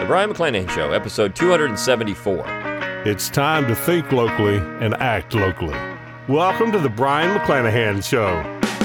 The Brion McClanahan Show, episode 274. It's time to think locally and act locally. Welcome to the Brion McClanahan Show.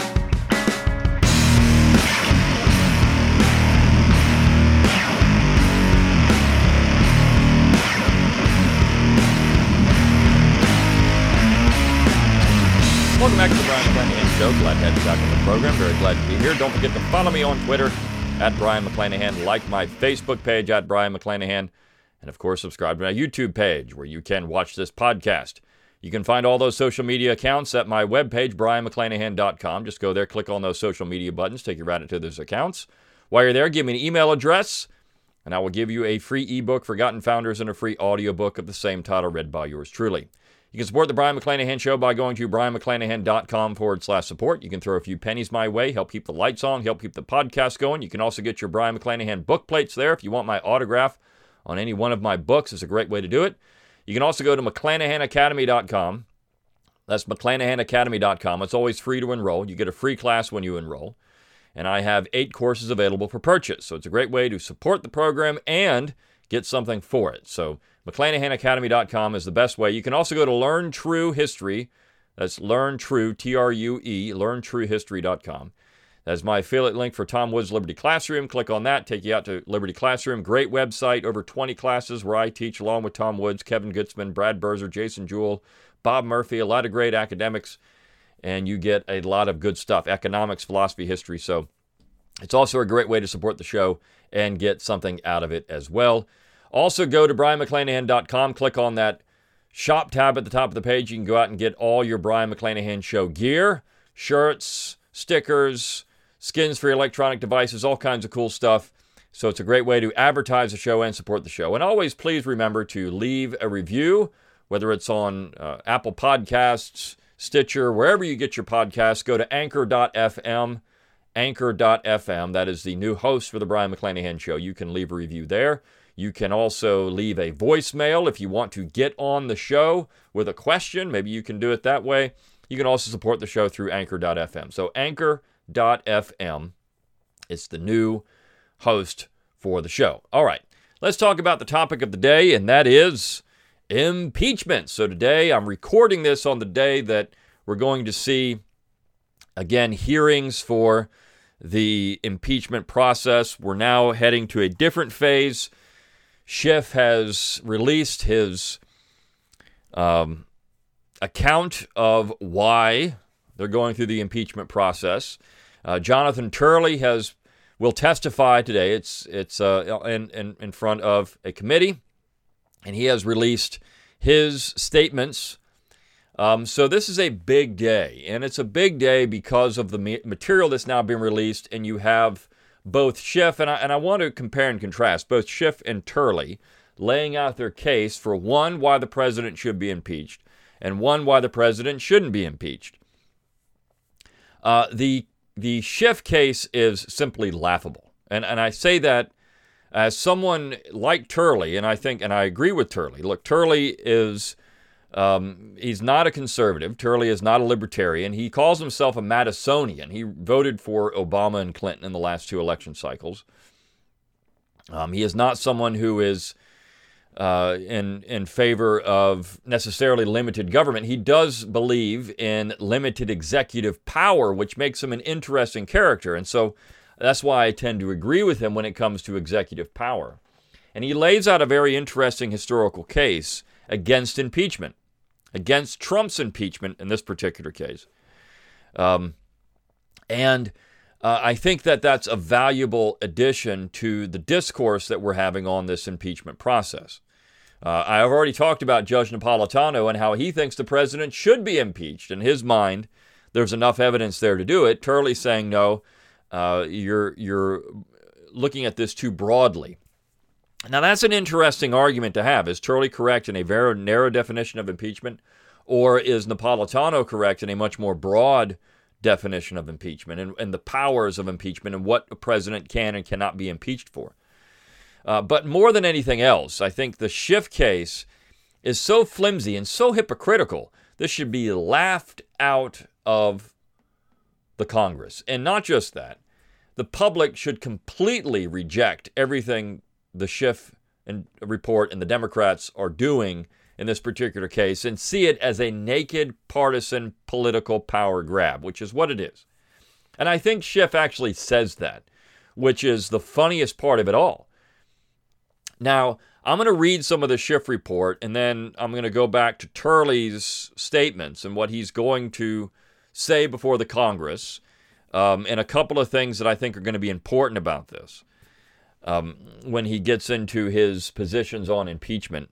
Welcome back to the Brion McClanahan Show. Glad to have you back on the program. Very glad to be here. Don't forget to follow me on Twitter at Brion McClanahan. Like my Facebook page at Brion McClanahan. And of course, subscribe to my YouTube page where you can watch this podcast. You can find all those social media accounts at my webpage, BrionMcClanahan.com. Just go there, click on those social media buttons, take you right to those accounts. While you're there, give me an email address, and I will give you a free ebook, Forgotten Founders, and a free audiobook of the same title read by yours truly. You can support the Brion McClanahan Show by going to BrionMcClanahan.com/support. You can throw a few pennies my way, help keep the lights on, help keep the podcast going. You can also get your Brion McClanahan book plates there if you want my autograph on any one of my books. It's a great way to do it. You can also go to McClanahanacademy.com. That's McClanahanacademy.com. It's always free to enroll. You get a free class when you enroll. And I have 8 courses available for purchase. So it's a great way to support the program and get something for it. So McClanahanacademy.com is the best way. You can also go to Learn True History. That's Learn True, True, LearnTrueHistory.com. That's my affiliate link for Tom Woods Liberty Classroom. Click on that, take you out to Liberty Classroom. Great website, over 20 classes where I teach along with Tom Woods, Kevin Gutzman, Brad Berzer, Jason Jewell, Bob Murphy, a lot of great academics, and you get a lot of good stuff, economics, philosophy, history. So it's also a great way to support the show and get something out of it as well. Also go to BrionMcClanahan.com, click on that shop tab at the top of the page. You can go out and get all your Brion McClanahan Show gear, shirts, stickers, skins for your electronic devices, all kinds of cool stuff. So it's a great way to advertise the show and support the show. And always please remember to leave a review, whether it's on Apple Podcasts, Stitcher, wherever you get your podcasts. Go to Anchor.fm, Anchor.fm. That is the new host for the Brion McClanahan Show. You can leave a review there. You can also leave a voicemail if you want to get on the show with a question. Maybe you can do it that way. You can also support the show through Anchor.fm. So Anchor.fm is the new host for the show. All right, let's talk about the topic of the day, and that is impeachment. So today I'm recording this on the day that we're going to see, again, hearings for the impeachment process. We're now heading to a different phase. Schiff has released his account of why they're going through the impeachment process. Jonathan Turley will testify today. It's in front of a committee, and he has released his statements. So this is a big day, and it's a big day because of the material that's now been released, and you have both Schiff, and I want to compare and contrast, both Schiff and Turley laying out their case for, one, why the president should be impeached, and one, why the president shouldn't be impeached. The Schiff case is simply laughable, and I say that as someone like Turley, and I agree with Turley. Look, Turley is he's not a conservative. Turley is not a libertarian. He calls himself a Madisonian. He voted for Obama and Clinton in the last 2 election cycles. He is not someone who is in favor of necessarily limited government. He does believe in limited executive power, which makes him an interesting character. And so that's why I tend to agree with him when it comes to executive power. And he lays out a very interesting historical case against impeachment, against Trump's impeachment in this particular case. I think that that's a valuable addition to the discourse that we're having on this impeachment process. I've already talked about Judge Napolitano and how he thinks the president should be impeached. In his mind, there's enough evidence there to do it. Turley's saying, no, you're looking at this too broadly. Now, that's an interesting argument to have. Is Turley correct in a very narrow definition of impeachment, or is Napolitano correct in a much more broad definition of impeachment and the powers of impeachment and what a president can and cannot be impeached for? But more than anything else, I think the Schiff case is so flimsy and so hypocritical, this should be laughed out of the Congress. And not just that, the public should completely reject everything the Schiff report and the Democrats are doing in this particular case and see it as a naked partisan political power grab, which is what it is. And I think Schiff actually says that, which is the funniest part of it all. Now, I'm going to read some of the Schiff report, and then I'm going to go back to Turley's statements and what he's going to say before the Congress, and a couple of things that I think are going to be important about this when he gets into his positions on impeachment.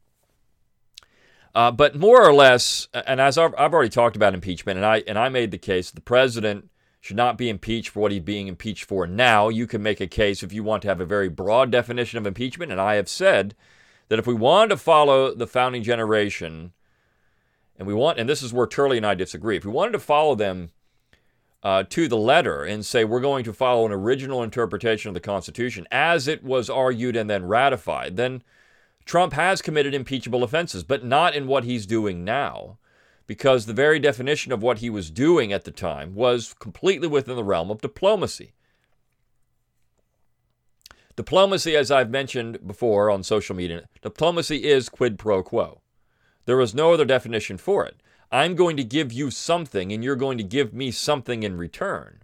But more or less, and as I've already talked about impeachment, and I made the case, the president should not be impeached for what he's being impeached for now. You can make a case if you want to have a very broad definition of impeachment, and I have said that if we wanted to follow the founding generation, and this is where Turley and I disagree, if we wanted to follow them to the letter and say we're going to follow an original interpretation of the Constitution as it was argued and then ratified, then Trump has committed impeachable offenses, but not in what he's doing now, because the very definition of what he was doing at the time was completely within the realm of diplomacy. Diplomacy, as I've mentioned before on social media, diplomacy is quid pro quo. There is no other definition for it. I'm going to give you something, and you're going to give me something in return.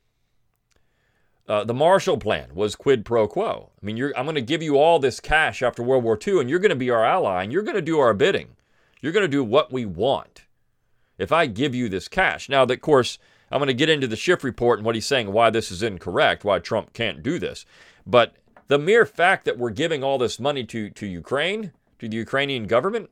The Marshall Plan was quid pro quo. I mean, I'm going to give you all this cash after World War II, and you're going to be our ally, and you're going to do our bidding. You're going to do what we want if I give you this cash. Now, of course, I'm going to get into the Schiff report and what he's saying, why this is incorrect, why Trump can't do this. But the mere fact that we're giving all this money to Ukraine, to the Ukrainian government,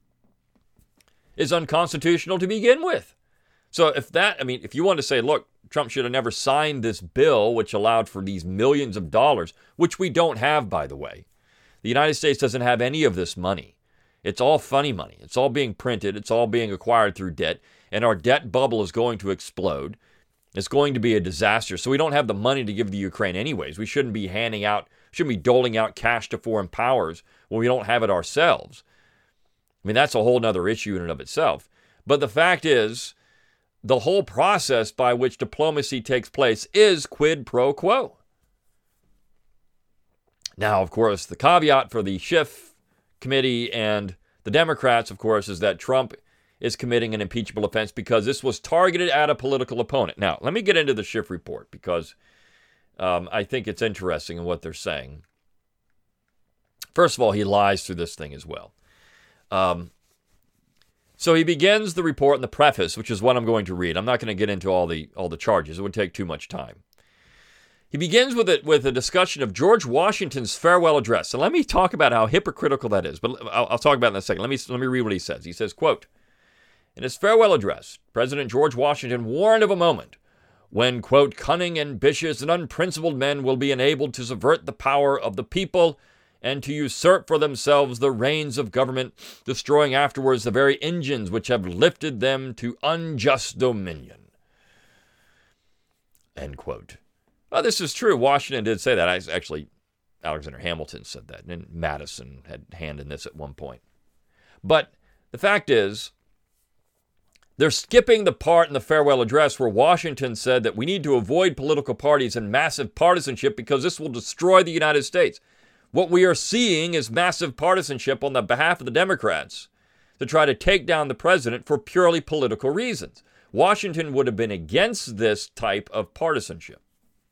is unconstitutional to begin with. So if you want to say, look, Trump should have never signed this bill, which allowed for these millions of dollars, which we don't have, by the way. The United States doesn't have any of this money. It's all funny money. It's all being printed. It's all being acquired through debt. And our debt bubble is going to explode. It's going to be a disaster. So we don't have the money to give to Ukraine anyways. We shouldn't be doling out cash to foreign powers when we don't have it ourselves. I mean, that's a whole other issue in and of itself. But the fact is, the whole process by which diplomacy takes place is quid pro quo. Now, of course, the caveat for the Schiff committee and the Democrats, of course, is that Trump is committing an impeachable offense because this was targeted at a political opponent. Now, let me get into the Schiff report because I think it's interesting in what they're saying. First of all, he lies through this thing as well. So he begins the report in the preface, which is what I'm going to read. I'm not going to get into all the charges. It would take too much time. He begins with a discussion of George Washington's farewell address. And let me talk about how hypocritical that is. But I'll talk about it in a second. Let me read what he says. He says, quote, in his farewell address, President George Washington warned of a moment when, quote, cunning, ambitious, and unprincipled men will be enabled to subvert the power of the people and to usurp for themselves the reins of government, destroying afterwards the very engines which have lifted them to unjust dominion. End quote. Well, this is true. Washington did say that. Actually, Alexander Hamilton said that, and Madison had a hand in this at one point. But the fact is, they're skipping the part in the farewell address where Washington said that we need to avoid political parties and massive partisanship because this will destroy the United States. What we are seeing is massive partisanship on the behalf of the Democrats to try to take down the president for purely political reasons. Washington would have been against this type of partisanship.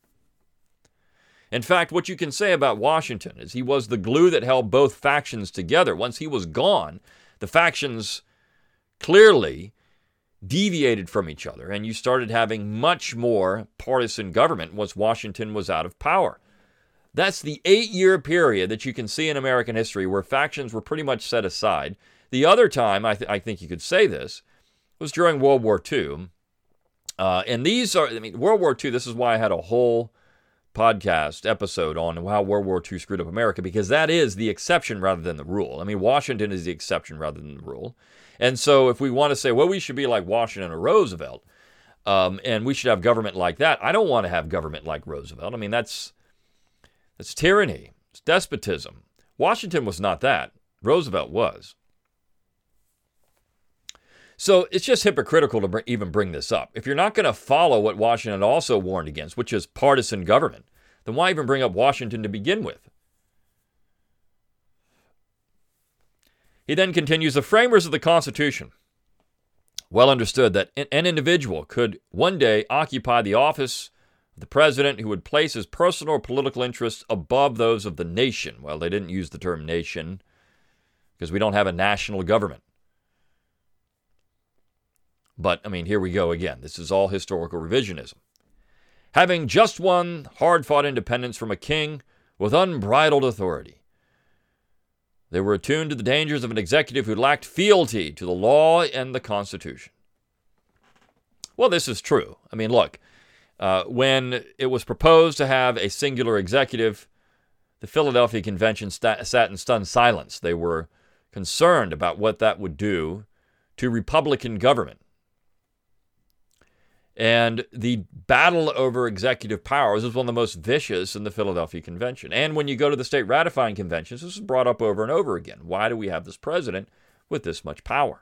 In fact, what you can say about Washington is he was the glue that held both factions together. Once he was gone, the factions clearly deviated from each other, and you started having much more partisan government once Washington was out of power. That's the 8-year period that you can see in American history where factions were pretty much set aside. The other time, I think you could say this, was during World War II. World War II, this is why I had a whole podcast episode on how World War II screwed up America, because that is the exception rather than the rule. I mean, Washington is the exception rather than the rule. And so if we want to say, well, we should be like Washington or Roosevelt, and we should have government like that, I don't want to have government like Roosevelt. I mean, that's tyranny. It's despotism. Washington was not that. Roosevelt was. So it's just hypocritical to even bring this up. If you're not going to follow what Washington also warned against, which is partisan government, then why even bring up Washington to begin with? He then continues, the framers of the Constitution well understood that an individual could one day occupy the office of the president who would place his personal or political interests above those of the nation. Well, they didn't use the term nation because we don't have a national government. But, I mean, here we go again. This is all historical revisionism. Having just won hard-fought independence from a king with unbridled authority, they were attuned to the dangers of an executive who lacked fealty to the law and the Constitution. Well, this is true. I mean, look, when it was proposed to have a singular executive, the Philadelphia Convention sat in stunned silence. They were concerned about what that would do to Republican government. And the battle over executive powers is one of the most vicious in the Philadelphia Convention. And when you go to the state ratifying conventions, this is brought up over and over again. Why do we have this president with this much power?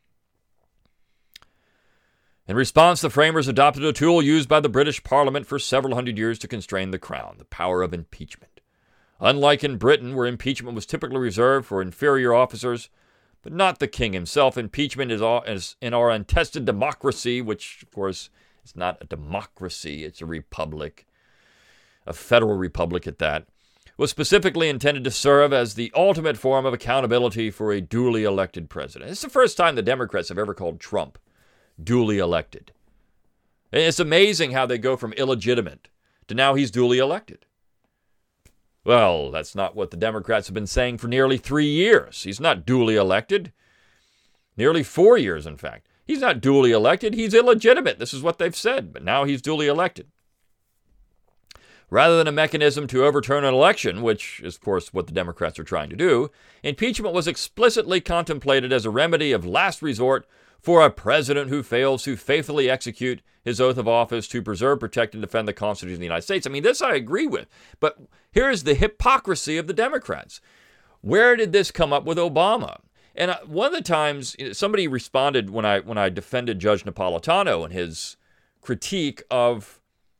In response, the framers adopted a tool used by the British Parliament for several hundred years to constrain the crown, the power of impeachment. Unlike in Britain, where impeachment was typically reserved for inferior officers, but not the king himself, impeachment is in our untested democracy, which, of course, is not a democracy, it's a republic, a federal republic at that, was specifically intended to serve as the ultimate form of accountability for a duly elected president. It's the first time the Democrats have ever called Trump duly elected. And it's amazing how they go from illegitimate to now he's duly elected. Well, that's not what the Democrats have been saying for nearly 3 years. He's not duly elected. Nearly 4 years, in fact. He's not duly elected. He's illegitimate. This is what they've said. But now he's duly elected. Rather than a mechanism to overturn an election, which is, of course, what the Democrats are trying to do, impeachment was explicitly contemplated as a remedy of last resort for a president who fails to faithfully execute his oath of office to preserve, protect, and defend the Constitution of the United States. I mean, this I agree with. But here's the hypocrisy of the Democrats. Where did this come up with Obama? And one of the times, somebody responded when I defended Judge Napolitano and his critique of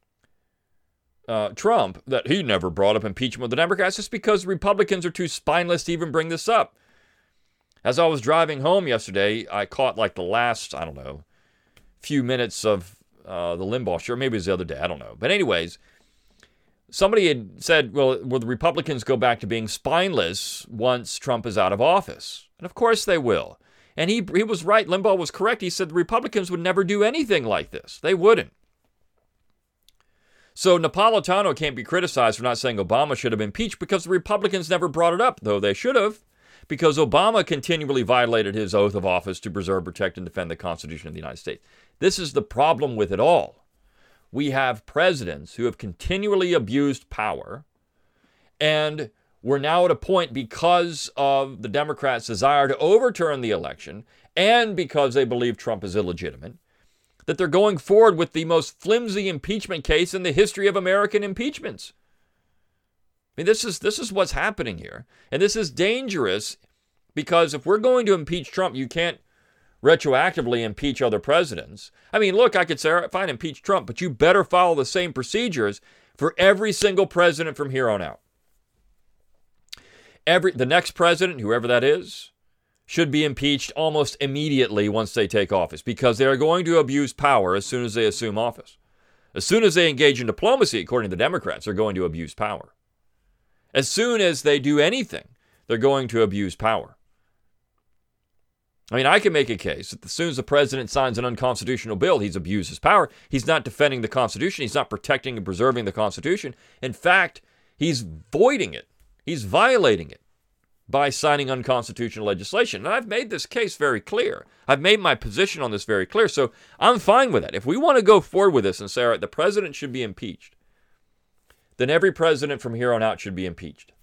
Trump, that he never brought up impeachment with the Democrats, just because Republicans are too spineless to even bring this up. As I was driving home yesterday, I caught like the last, few minutes of the Limbaugh show. Maybe it was the other day. I don't know. But anyways, somebody had said, well, will the Republicans go back to being spineless once Trump is out of office? And of course they will. And he was right. Limbaugh was correct. He said the Republicans would never do anything like this. They wouldn't. So Napolitano can't be criticized for not saying Obama should have been impeached because the Republicans never brought it up, though they should have, because Obama continually violated his oath of office to preserve, protect, and defend the Constitution of the United States. This is the problem with it all. We have presidents who have continually abused power, and we're now at a point, because of the Democrats' desire to overturn the election and because they believe Trump is illegitimate, that they're going forward with the most flimsy impeachment case in the history of American impeachments. I mean, this is what's happening here. And this is dangerous because if we're going to impeach Trump, you can't retroactively impeach other presidents. I mean, look, I could say, all right, fine, impeach Trump, but you better follow the same procedures for every single president from here on out. The next president, whoever that is, should be impeached almost immediately once they take office because they are going to abuse power as soon as they assume office. As soon as they engage in diplomacy, according to the Democrats, they're going to abuse power. As soon as they do anything, they're going to abuse power. I mean, I can make a case that as soon as the president signs an unconstitutional bill, he's abused his power. He's not defending the Constitution. He's not protecting and preserving the Constitution. In fact, he's voiding it. He's violating it by signing unconstitutional legislation. And I've made this case very clear. I've made my position on this very clear. So I'm fine with that. If we want to go forward with this and say, all right, the president should be impeached, then every president from here on out should be impeached.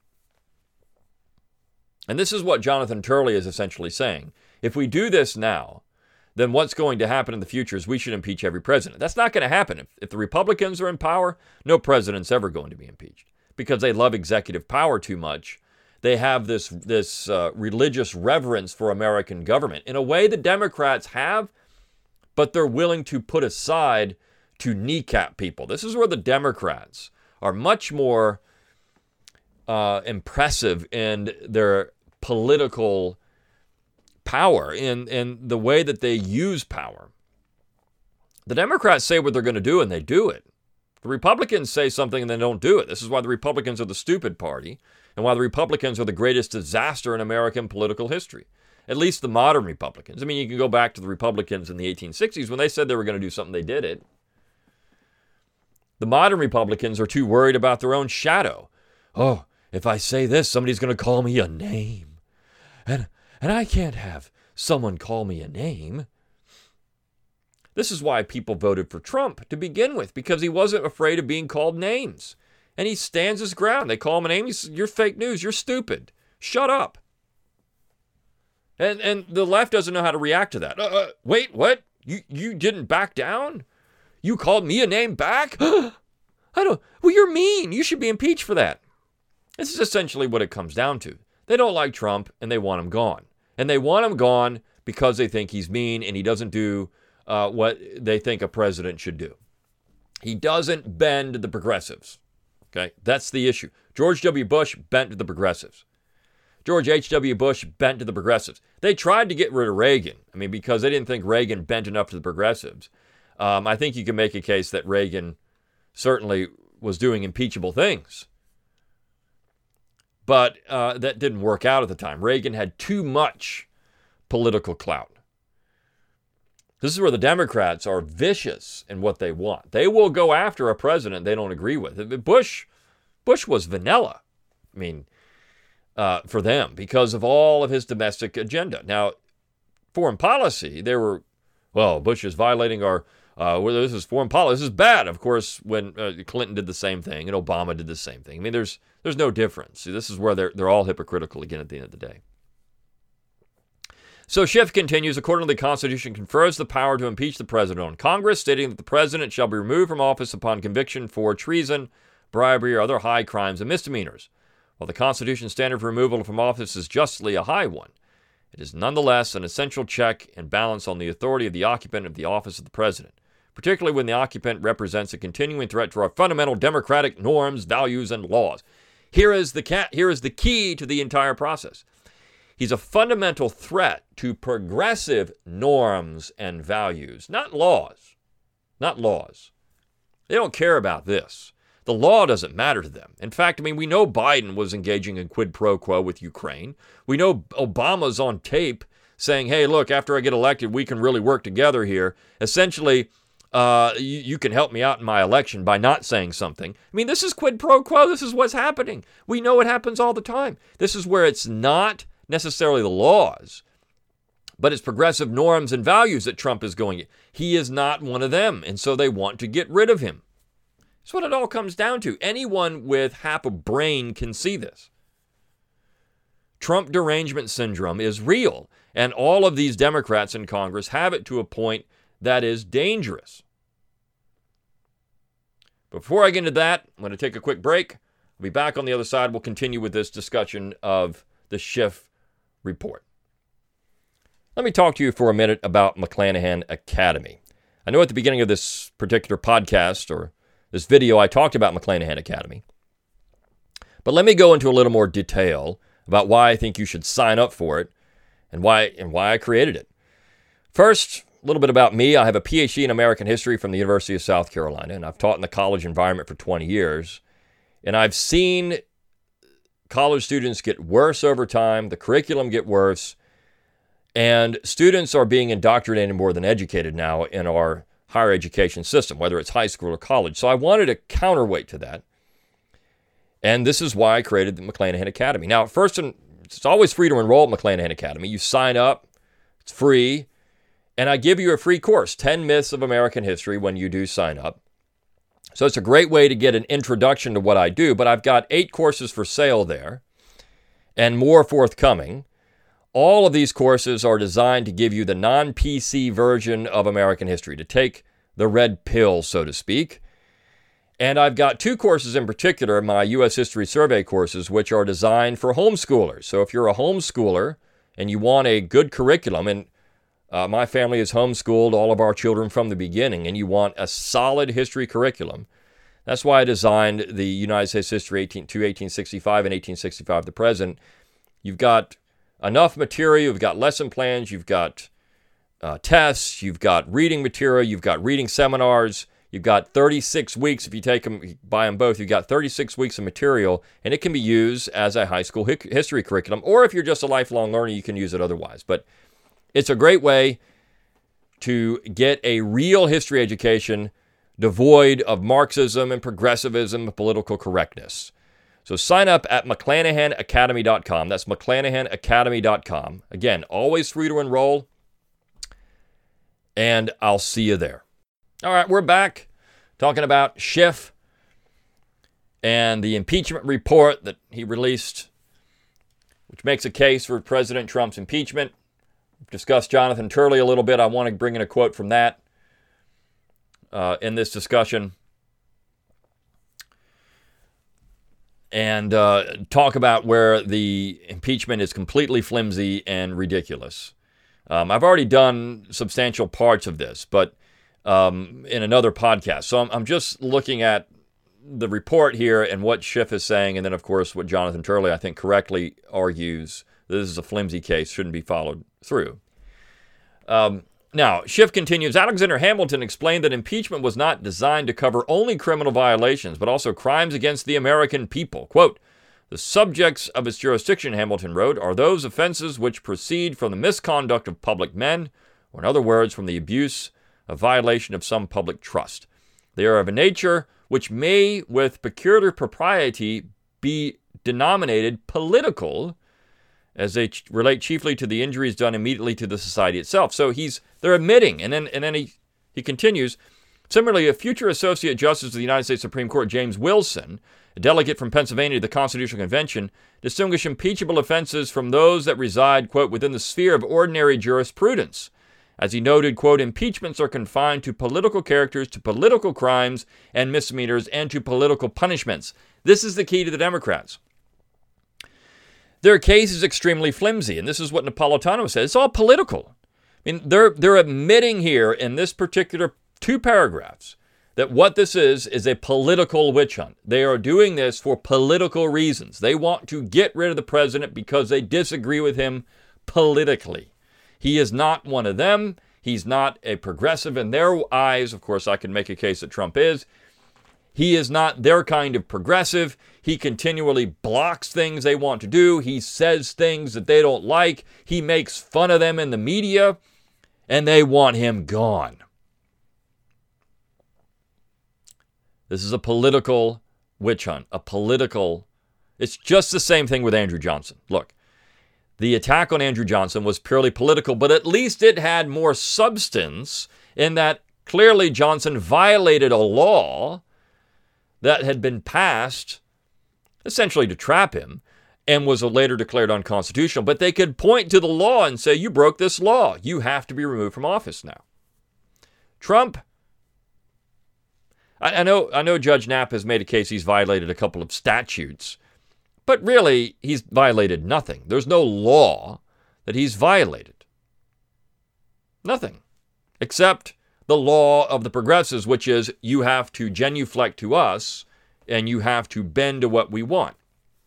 And this is what Jonathan Turley is essentially saying. If we do this now, then what's going to happen in the future is we should impeach every president. That's not going to happen. If the Republicans are in power, no president's ever going to be impeached because they love executive power too much. They have this religious reverence for American government in a way the Democrats have, but they're willing to put aside to kneecap people. This is where the Democrats are much more impressive in their political power in the way that they use power. The Democrats say what they're going to do, and they do it. The Republicans say something and they don't do it. This is why the Republicans are the stupid party, and why the Republicans are the greatest disaster in American political history. At least the modern Republicans. I mean, you can go back to the Republicans in the 1860s. When they said they were going to do something, they did it. The modern Republicans are too worried about their own shadow. Oh, if I say this, somebody's going to call me a name. And I can't have someone call me a name. This is why people voted for Trump to begin with, because he wasn't afraid of being called names. And he stands his ground. They call him a name. He says, you're fake news. You're stupid. Shut up. And the left doesn't know how to react to that. Wait, what? You didn't back down? You called me a name back? Well, you're mean. You should be impeached for that. This is essentially what it comes down to. They don't like Trump, and they want him gone. And they want him gone because they think he's mean, and he doesn't do what they think a president should do. He doesn't bend the progressives. Okay, that's the issue. George W. Bush bent to the progressives. George H.W. Bush bent to the progressives. They tried to get rid of Reagan. I mean, because they didn't think Reagan bent enough to the progressives. I think you can make a case that Reagan certainly was doing impeachable things. But that didn't work out at the time. Reagan had too much political clout. This is where the Democrats are vicious in what they want. They will go after a president they don't agree with. Bush was vanilla. I mean, for them, because of all of his domestic agenda. Now, foreign policy, they were, well, Bush is violating our, this is foreign policy. This is bad. Of course, when Clinton did the same thing and Obama did the same thing. I mean, there's no difference. See, this is where they're all hypocritical again at the end of the day. So Schiff continues, accordingly, the Constitution confers the power to impeach the president on Congress, stating that the president shall be removed from office upon conviction for treason, bribery, or other high crimes and misdemeanors. While the Constitution's standard for removal from office is justly a high one, it is nonetheless an essential check and balance on the authority of the occupant of the office of the president, particularly when the occupant represents a continuing threat to our fundamental democratic norms, values, and laws. Here is the key to the entire process. He's a fundamental threat to progressive norms and values, not laws. Not laws. They don't care about this. The law doesn't matter to them. In fact, I mean, we know Biden was engaging in quid pro quo with Ukraine. We know Obama's on tape saying, hey, look, after I get elected, we can really work together here. Essentially, you can help me out in my election by not saying something. I mean, this is quid pro quo. This is what's happening. We know it happens all the time. This is where it's not necessarily the laws, but it's progressive norms and values that Trump is going. He is not one of them, and so they want to get rid of him. That's what it all comes down to. Anyone with half a brain can see this. Trump derangement syndrome is real, and all of these Democrats in Congress have it to a point that is dangerous. Before I get into that, I'm going to take a quick break. I'll be back on the other side. We'll continue with this discussion of the Schiff report. Let me talk to you for a minute about McClanahan Academy. I know at the beginning of this particular podcast or this video, I talked about McClanahan Academy. But let me go into a little more detail about why I think you should sign up for it and why I created it. First, a little bit about me. I have a PhD in American history from the University of South Carolina, and I've taught in the college environment for 20 years. And I've seen college students get worse over time, the curriculum get worse, and students are being indoctrinated more than educated now in our higher education system, whether it's high school or college. So I wanted a counterweight to that. And this is why I created the McClanahan Academy. Now, first, it's always free to enroll at McClanahan Academy. You sign up, it's free, and I give you a free course, 10 Myths of American History, when you do sign up. So it's a great way to get an introduction to what I do, but I've got 8 courses for sale there and more forthcoming. All of these courses are designed to give you the non-PC version of American history, to take the red pill, so to speak. And I've got 2 courses in particular, my U.S. History Survey courses, which are designed for homeschoolers. So if you're a homeschooler and you want a good curriculum, and my family has homeschooled all of our children from the beginning, and you want a solid history curriculum, that's why I designed the United States History to 1865 and 1865 to present. You've got enough material. You've got lesson plans. You've got tests. You've got reading material. You've got reading seminars. You've got 36 weeks. If you take them, buy them both, you've got 36 weeks of material, and it can be used as a high school history curriculum. Or if you're just a lifelong learner, you can use it otherwise. But it's a great way to get a real history education devoid of Marxism and progressivism and political correctness. So sign up at McClanahanacademy.com. That's McClanahanacademy.com. Again, always free to enroll. And I'll see you there. All right, we're back talking about Schiff and the impeachment report that he released, which makes a case for President Trump's impeachment. We've discussed Jonathan Turley a little bit. I want to bring in a quote from that in this discussion and talk about where the impeachment is completely flimsy and ridiculous. I've already done substantial parts of this, but in another podcast. So I'm just looking at the report here and what Schiff is saying, and then, of course, what Jonathan Turley, I think, correctly argues. This is a flimsy case, shouldn't be followed through. Now, Schiff continues, Alexander Hamilton explained that impeachment was not designed to cover only criminal violations, but also crimes against the American people. Quote, the subjects of its jurisdiction, Hamilton wrote, are those offenses which proceed from the misconduct of public men, or in other words, from the abuse of violation of some public trust. They are of a nature which may, with peculiar propriety, be denominated political, as they relate chiefly to the injuries done immediately to the society itself. So they're admitting, and then he continues, similarly, a future Associate Justice of the United States Supreme Court, James Wilson, a delegate from Pennsylvania to the Constitutional Convention, distinguished impeachable offenses from those that reside, quote, within the sphere of ordinary jurisprudence. As he noted, quote, impeachments are confined to political characters, to political crimes and misdemeanors, and to political punishments. This is the key to the Democrats. Their case is extremely flimsy, and this is what Napolitano said. It's all political. I mean, they're admitting here in this particular 2 paragraphs that what this is a political witch hunt. They are doing this for political reasons. They want to get rid of the president because they disagree with him politically. He is not one of them. He's not a progressive in their eyes. Of course, I can make a case that Trump is. He is not their kind of progressive. He continually blocks things they want to do. He says things that they don't like. He makes fun of them in the media, and they want him gone. This is a political witch hunt, It's just the same thing with Andrew Johnson. Look. The attack on Andrew Johnson was purely political, but at least it had more substance in that clearly Johnson violated a law that had been passed essentially to trap him and was later declared unconstitutional. But they could point to the law and say, you broke this law. You have to be removed from office now. Trump, I know Judge Knapp has made a case he's violated a couple of statutes. But really, he's violated nothing. There's no law that he's violated. Nothing. Except the law of the progressives, which is you have to genuflect to us and you have to bend to what we want.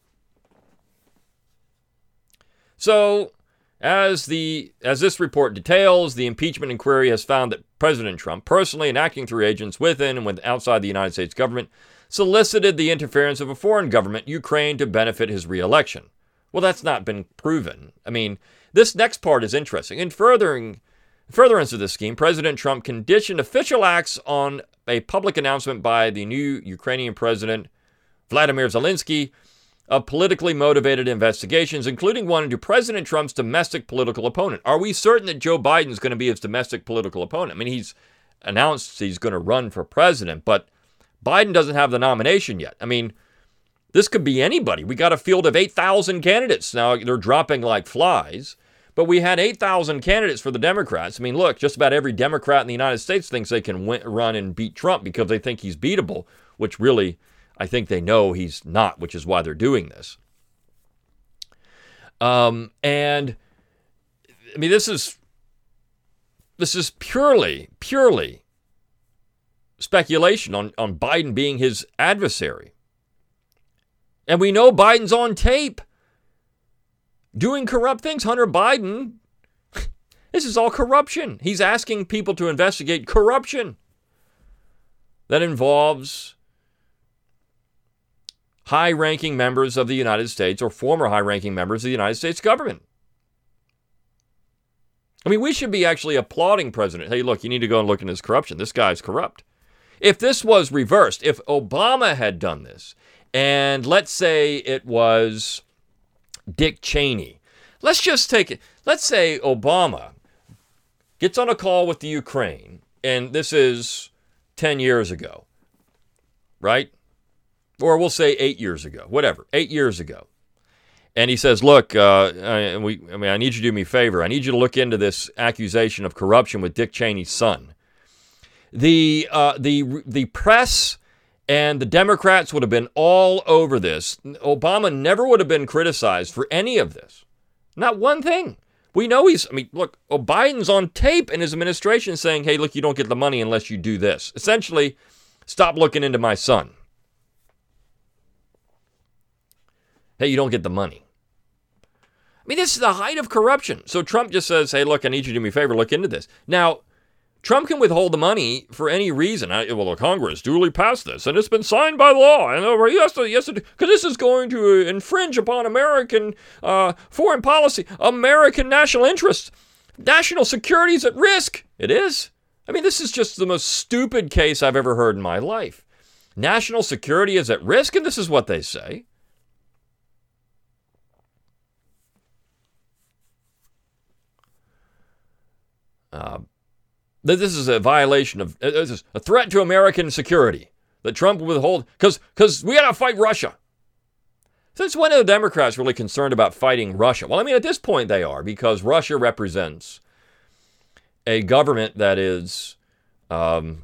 So, as this report details, the impeachment inquiry has found that President Trump, personally and acting through agents within and outside the United States government, solicited the interference of a foreign government, Ukraine, to benefit his re-election. Well, that's not been proven. I mean, this next part is interesting. In furtherance of this scheme, President Trump conditioned official acts on a public announcement by the new Ukrainian President, Vladimir Zelensky, of politically motivated investigations, including one into President Trump's domestic political opponent. Are we certain that Joe Biden's going to be his domestic political opponent? I mean, he's announced he's going to run for president, but Biden doesn't have the nomination yet. I mean, this could be anybody. We got a field of 8,000 candidates. Now, they're dropping like flies, but we had 8,000 candidates for the Democrats. I mean, look, just about every Democrat in the United States thinks they can run and beat Trump because they think he's beatable, which really, I think they know he's not, which is why they're doing this. And, I mean, this is purely speculation on Biden being his adversary. And we know Biden's on tape doing corrupt things. Hunter Biden, this is all corruption. He's asking people to investigate corruption that involves high-ranking members of the United States or former high-ranking members of the United States government. I mean, we should be actually applauding President. Hey, look, you need to go and look into this corruption. This guy's corrupt. If this was reversed, if Obama had done this, and let's say it was Dick Cheney, let's say Obama gets on a call with the Ukraine, and this is 10 years ago, right? Or we'll say 8 years ago, whatever, 8 years ago. And he says, look, I need you to do me a favor. I need you to look into this accusation of corruption with Dick Cheney's son. The press and the Democrats would have been all over this. Obama never would have been criticized for any of this. Not one thing. We know look, Biden's on tape in his administration saying, hey, look, you don't get the money unless you do this. Essentially, stop looking into my son. Hey, you don't get the money. I mean, this is the height of corruption. So Trump just says, hey, look, I need you to do me a favor, look into this. Now, Trump can withhold the money for any reason. Well, Congress duly passed this, and it's been signed by law. And he has to, because this is going to infringe upon American foreign policy, American national interests. National security is at risk. It is. I mean, this is just the most stupid case I've ever heard in my life. National security is at risk, and this is what they say. This is a violation of, this is a threat to American security that Trump will withhold, because we got to fight Russia. Since when are the Democrats really concerned about fighting Russia? Well, I mean, at this point they are, because Russia represents a government that is, in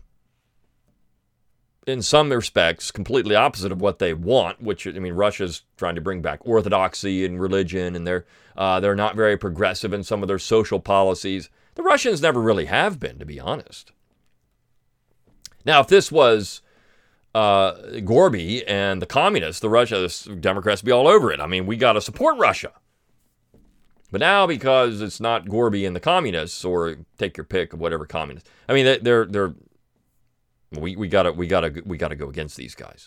some respects, completely opposite of what they want, which, I mean, Russia's trying to bring back orthodoxy in religion, and they're not very progressive in some of their social policies. The Russians never really have been, to be honest. Now, if this was Gorby and the communists, the Democrats would be all over it. I mean, we got to support Russia. But now, because it's not Gorby and the communists, or take your pick of whatever communists, I mean, we gotta go against these guys.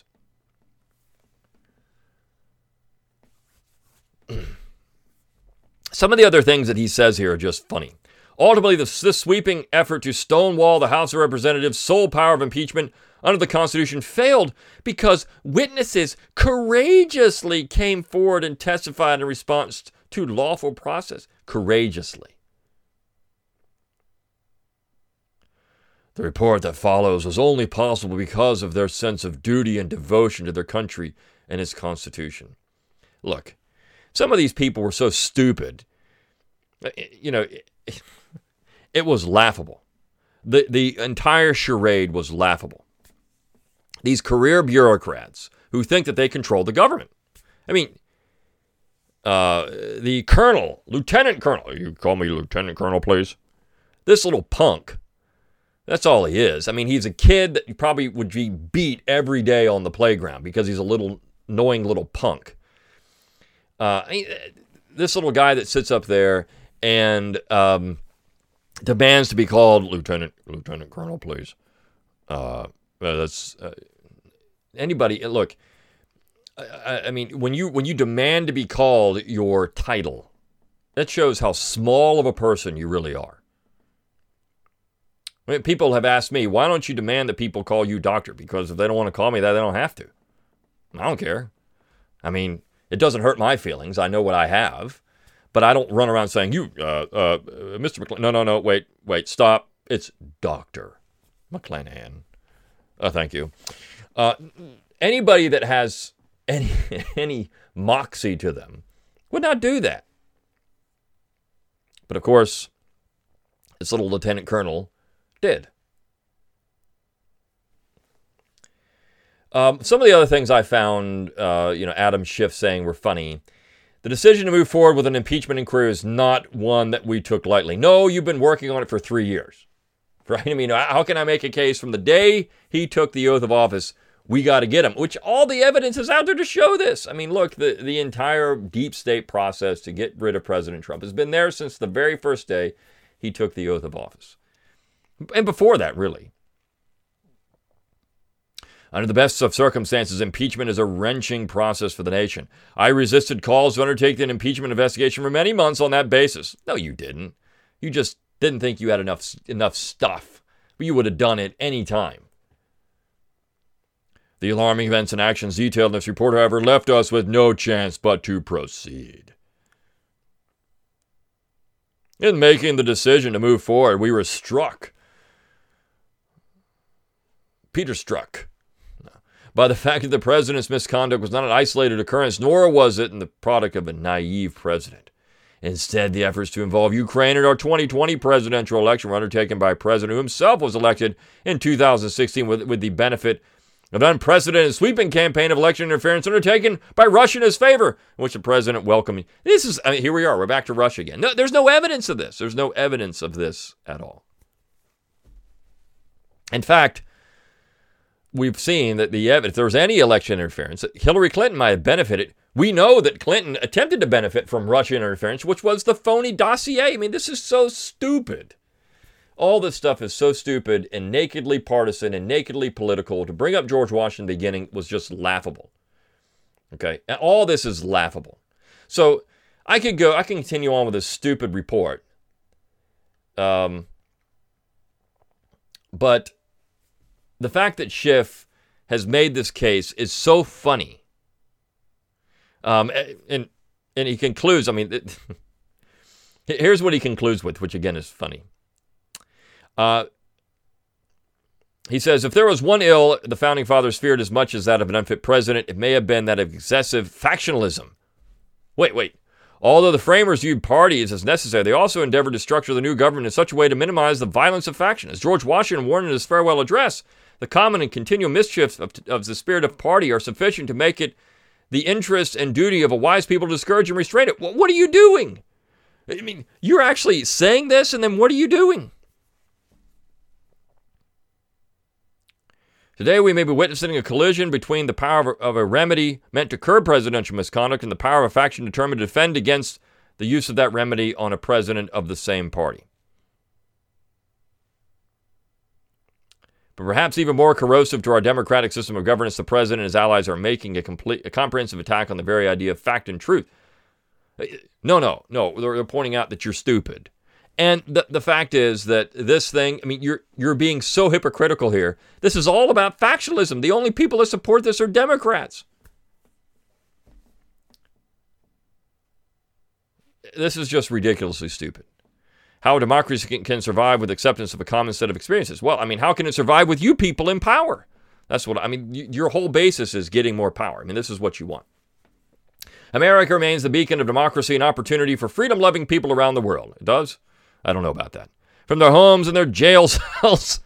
Some of the other things that he says here are just funny. Ultimately, this sweeping effort to stonewall the House of Representatives' sole power of impeachment under the Constitution failed because witnesses courageously came forward and testified in response to lawful process. Courageously. The report that follows was only possible because of their sense of duty and devotion to their country and its Constitution. Look, some of these people were so stupid, it was laughable. The entire charade was laughable. These career bureaucrats who think that they control the government. I mean, the colonel, lieutenant colonel, you call me lieutenant colonel, please? This little punk, that's all he is. I mean, he's a kid that probably would be beat every day on the playground because he's a little annoying little punk. This little guy that sits up there and demands to be called lieutenant colonel, please. That's anybody. Look, I mean, when you demand to be called your title, that shows how small of a person you really are. I mean, people have asked me, why don't you demand that people call you doctor? Because if they don't want to call me that, they don't have to. I don't care. I mean, it doesn't hurt my feelings. I know what I have. But I don't run around saying, Mr. McClanahan. No, wait, stop. It's Dr. McClanahan. Thank you. Anybody that has any moxie to them would not do that. But of course, this little lieutenant colonel did. Some of the other things I found, Adam Schiff saying were funny. The decision to move forward with an impeachment inquiry is not one that we took lightly. No, you've been working on it for 3 years, right? I mean, how can I make a case from the day he took the oath of office? we got to get him, which all the evidence is out there to show this. I mean, look, the entire deep state process to get rid of President Trump has been there since the very first day he took the oath of office. And before that, really. Under the best of circumstances, impeachment is a wrenching process for the nation. I resisted calls to undertake an impeachment investigation for many months on that basis. No, you didn't. You just didn't think you had enough stuff. But you would have done it any time. The alarming events and actions detailed in this report, however, left us with no chance but to proceed. In making the decision to move forward, we were struck. Peter struck by the fact that the president's misconduct was not an isolated occurrence, nor was it the product of a naive president. Instead, the efforts to involve Ukraine in our 2020 presidential election were undertaken by a president who himself was elected in 2016 with the benefit of an unprecedented sweeping campaign of election interference undertaken by Russia in his favor, in which the president welcomed. Here we are. We're back to Russia again. No, there's no evidence of this. There's no evidence of this at all. In fact, we've seen that if there was any election interference, Hillary Clinton might have benefited. We know that Clinton attempted to benefit from Russian interference, which was the phony dossier. I mean, this is so stupid. All this stuff is so stupid and nakedly partisan and nakedly political. To bring up George Washington in the beginning was just laughable. Okay? And all this is laughable. So I can continue on with this stupid report. But the fact that Schiff has made this case is so funny. And he concludes, here's what he concludes with, which again is funny. He says, if there was one ill the Founding Fathers feared as much as that of an unfit president, it may have been that of excessive factionalism. Wait. Although the framers viewed parties as necessary, they also endeavored to structure the new government in such a way to minimize the violence of faction. As George Washington warned in his farewell address, the common and continual mischiefs of the spirit of party are sufficient to make it the interest and duty of a wise people to discourage and restrain it. What are you doing? I mean, you're actually saying this, and then what are you doing? Today, we may be witnessing a collision between the power of a remedy meant to curb presidential misconduct and the power of a faction determined to defend against the use of that remedy on a president of the same party. But perhaps even more corrosive to our democratic system of governance, the president and his allies are making a comprehensive attack on the very idea of fact and truth. No. They're pointing out that you're stupid. And the fact is that this thing, you're being so hypocritical here. This is all about factionalism. The only people that support this are Democrats. This is just ridiculously stupid. How a democracy can survive with acceptance of a common set of experiences. Well, how can it survive with you people in power? That's what, your whole basis is getting more power. This is what you want. America remains the beacon of democracy and opportunity for freedom-loving people around the world. It does? I don't know about that. From their homes and their jail cells.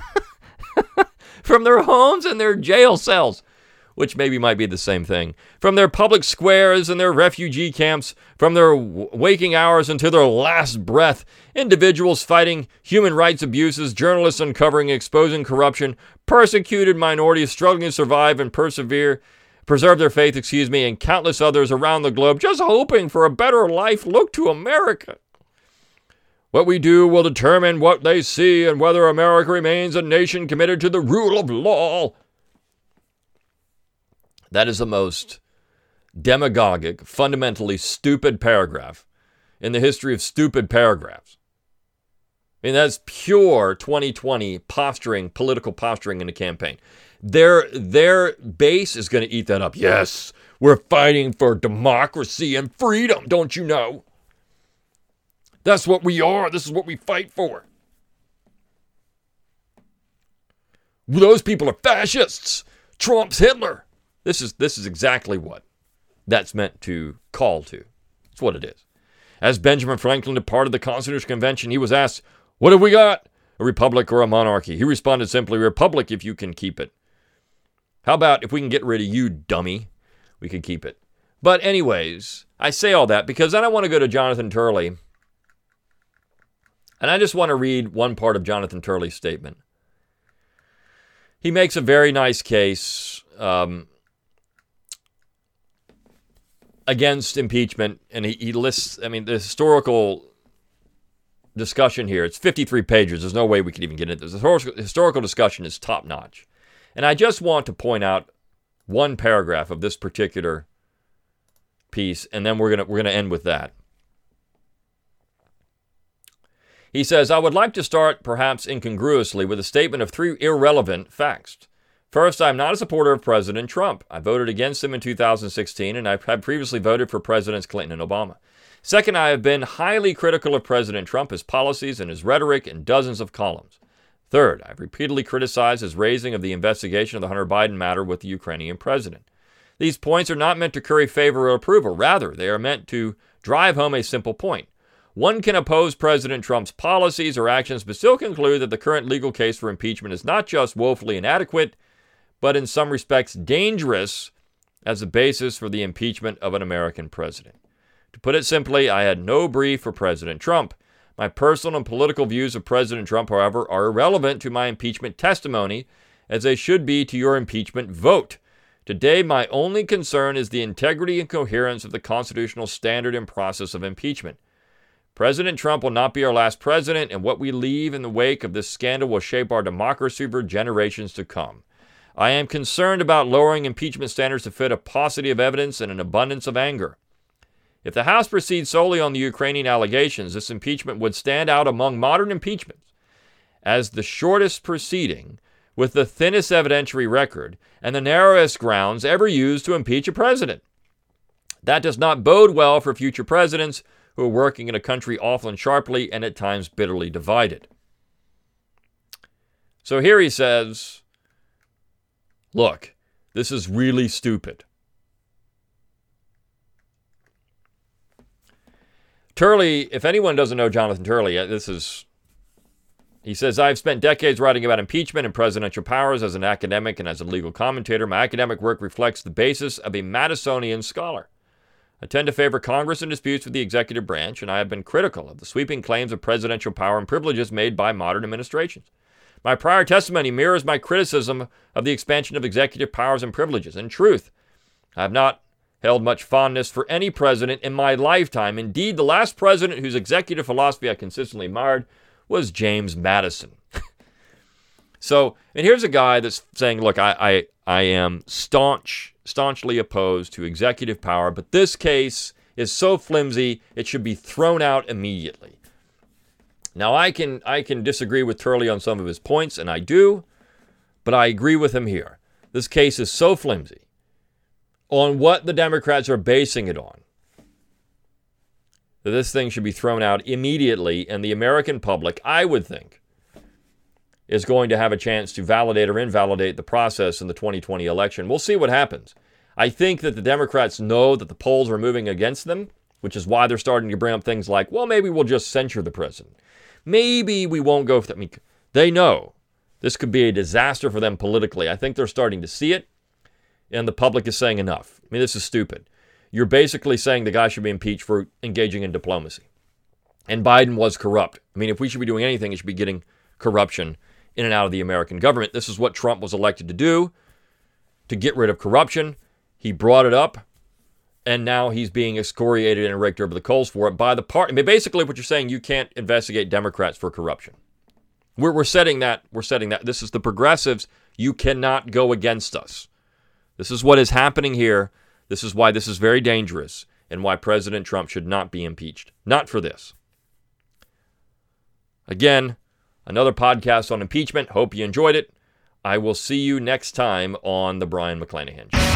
From their homes and their jail cells, which maybe might be the same thing. From their public squares and their refugee camps. From their waking hours until their last breath. Individuals fighting human rights abuses, journalists uncovering and exposing corruption, persecuted minorities struggling to survive and preserve their faith, and countless others around the globe just hoping for a better life look to America. What we do will determine what they see and whether America remains a nation committed to the rule of law. That is the most demagogic, fundamentally stupid paragraph in the history of stupid paragraphs. That's pure 2020 posturing, political posturing in a campaign. Their base is going to eat that up. Yes, we're fighting for democracy and freedom, don't you know? That's what we are. This is what we fight for. Those people are fascists. Trump's Hitler. This is exactly what that's meant to call to. It's what it is. As Benjamin Franklin departed the Constitutional Convention, he was asked, "What have we got? A republic or a monarchy?" He responded simply, "Republic if you can keep it." How about if we can get rid of you, dummy? We could keep it. But anyways, I say all that because then I want to go to Jonathan Turley. And I just want to read one part of Jonathan Turley's statement. he makes a very nice case against impeachment, and he lists, the historical discussion here, it's 53 pages. There's no way we could even get into this. The historical discussion is top-notch. And I just want to point out one paragraph of this particular piece, and then we're gonna end with that. He says, I would like to start, perhaps incongruously, with a statement of 3 irrelevant facts. First, I'm not a supporter of President Trump. I voted against him in 2016, and I had previously voted for Presidents Clinton and Obama. Second, I have been highly critical of President Trump, his policies, and his rhetoric in dozens of columns. Third, I've repeatedly criticized his raising of the investigation of the Hunter Biden matter with the Ukrainian president. These points are not meant to curry favor or approval. Rather, they are meant to drive home a simple point. One can oppose President Trump's policies or actions, but still conclude that the current legal case for impeachment is not just woefully inadequate, but in some respects dangerous as a basis for the impeachment of an American president. To put it simply, I had no brief for President Trump. My personal and political views of President Trump, however, are irrelevant to my impeachment testimony, as they should be to your impeachment vote. Today, my only concern is the integrity and coherence of the constitutional standard and process of impeachment. President Trump will not be our last president, and what we leave in the wake of this scandal will shape our democracy for generations to come. I am concerned about lowering impeachment standards to fit a paucity of evidence and an abundance of anger. If the House proceeds solely on the Ukrainian allegations, this impeachment would stand out among modern impeachments as the shortest proceeding with the thinnest evidentiary record and the narrowest grounds ever used to impeach a president. That does not bode well for future presidents who are working in a country often sharply and at times bitterly divided. So here he says, look, this is really stupid. Turley, if anyone doesn't know Jonathan Turley, he says, I've spent decades writing about impeachment and presidential powers as an academic and as a legal commentator. My academic work reflects the basis of a Madisonian scholar. I tend to favor Congress in disputes with the executive branch, and I have been critical of the sweeping claims of presidential power and privileges made by modern administrations. My prior testimony mirrors my criticism of the expansion of executive powers and privileges. In truth, I have not held much fondness for any president in my lifetime. Indeed, the last president whose executive philosophy I consistently admired was James Madison. So, and here's a guy that's saying, look, I am staunchly opposed to executive power, but this case is so flimsy, it should be thrown out immediately. Now, I can disagree with Turley on some of his points, and I do, but I agree with him here. This case is so flimsy on what the Democrats are basing it on that this thing should be thrown out immediately, and the American public, I would think, is going to have a chance to validate or invalidate the process in the 2020 election. We'll see what happens. I think that the Democrats know that the polls are moving against them, which is why they're starting to bring up things like, well, maybe we'll just censure the president. Maybe we won't go for that. I mean, they know this could be a disaster for them politically. I think they're starting to see it, and the public is saying enough. I mean, this is stupid. You're basically saying the guy should be impeached for engaging in diplomacy. And Biden was corrupt. I mean, if we should be doing anything, it should be getting corruption in and out of the American government. This is what Trump was elected to do, to get rid of corruption. He brought it up, and now he's being excoriated and raked over the coals for it by the party. I mean, basically what you're saying, you can't investigate Democrats for corruption. We're setting that. This is the progressives. You cannot go against us. This is what is happening here. This is why this is very dangerous and why President Trump should not be impeached. Not for this. Again, another podcast on impeachment. Hope you enjoyed it. I will see you next time on The Brion McClanahan Show.